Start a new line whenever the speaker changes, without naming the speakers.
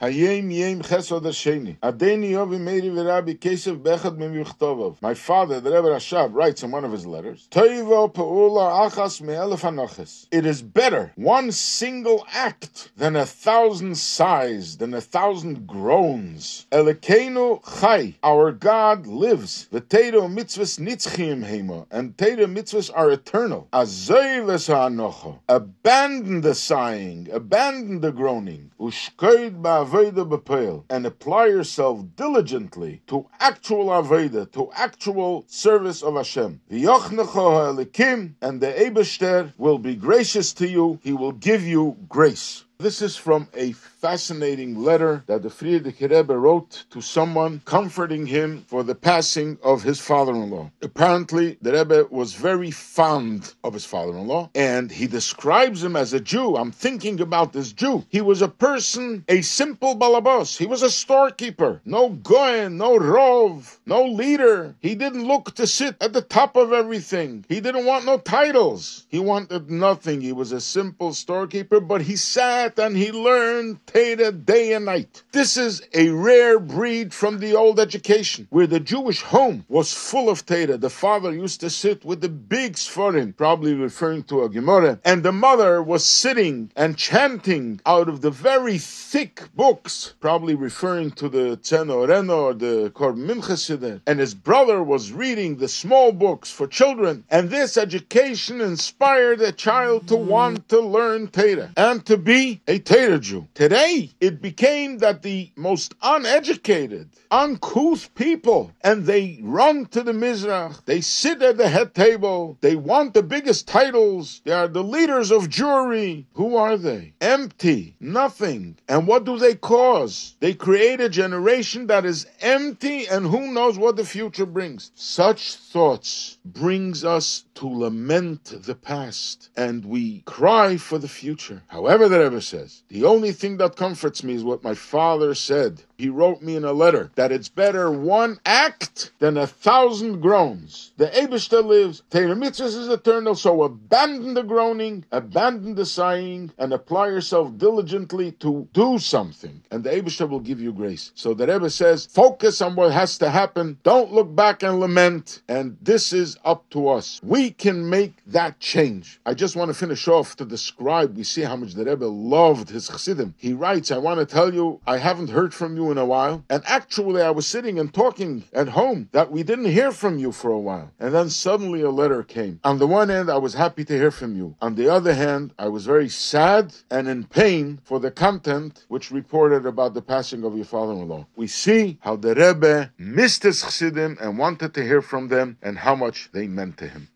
Hayem Yem Chesod Hasheni. Adeni Yovi Meiri v'Rabbi Kesef Bechad Mimichtovov. My father, the Rebbe Rashab, writes in one of his letters, Toivo Pe'ula Achas Me'elef Anoches. It is better one single act than 1,000 sighs, than 1,000 groans. Elekeinu Chai, our God lives. V'Teiro Mitzvahs Nitzchim Hema, and Teiro Mitzvahs are eternal. Azoi V'Sa'anocho. Abandon the sighing, abandon the groaning. Ushkoid Ba'aveda B'Peil, and apply yourself diligently to actual Aveda, to actual service of Hashem. V'yochnecho ha'elikim, and the Eibeshter will be gracious to you. He will give you grace. This is from a fascinating letter that the Frierdiker Rebbe wrote to someone, comforting him for the passing of his father-in-law. Apparently, the Rebbe was very fond of his father-in-law, and he describes him as a Jew. I'm thinking about this Jew. He was a person, a simple balabos. He was a storekeeper. No goyen, no rov, no leader. He didn't look to sit at the top of everything. He didn't want no titles. He wanted nothing. He was a simple storekeeper, but he sat and he learned Torah day and night. This is a rare breed from the old education, where the Jewish home was full of Torah. The father used to sit with the big Sforim, probably referring to a Gemara, and the mother was sitting and chanting out of the very thick books, probably referring to the Tzeno Reno or the Korban Mincha Siddur, and his brother was reading the small books for children, and this education inspired a child to want to learn Torah and to be a Torah Jew. Today, it became that the most uneducated, uncouth people, and they run to the Mizrach, they sit at the head table, they want the biggest titles, they are the leaders of Jewry. Who are they? Empty, nothing. And what do they cause? They create a generation that is empty, and who knows what the future brings. Such thoughts brings us to lament the past, and we cry for the future. However, the Rebbe says, the only thing that comforts me is what my father said. He wrote me in a letter that it's better one act than 1,000 groans. The Eibeshter lives, Torah Mitzvahs is eternal, so abandon the groaning, abandon the sighing, and apply yourself diligently to do something, and the Eibeshter will give you grace. So the Rebbe says, focus on what has to happen, don't look back and lament, and this is up to us. We can make that change. I just want to finish off to describe, we see how much the Rebbe loved his Chassidim. He writes, I want to tell you, I haven't heard from you in a while, and actually I was sitting and talking at home that we didn't hear from you for a while, and then suddenly a letter came. On the one hand, I was happy to hear from you. On the other hand, I was very sad and in pain for the content which reported about the passing of your father-in-law. We see how the Rebbe missed his Chassidim and wanted to hear from them, and how much they meant to him.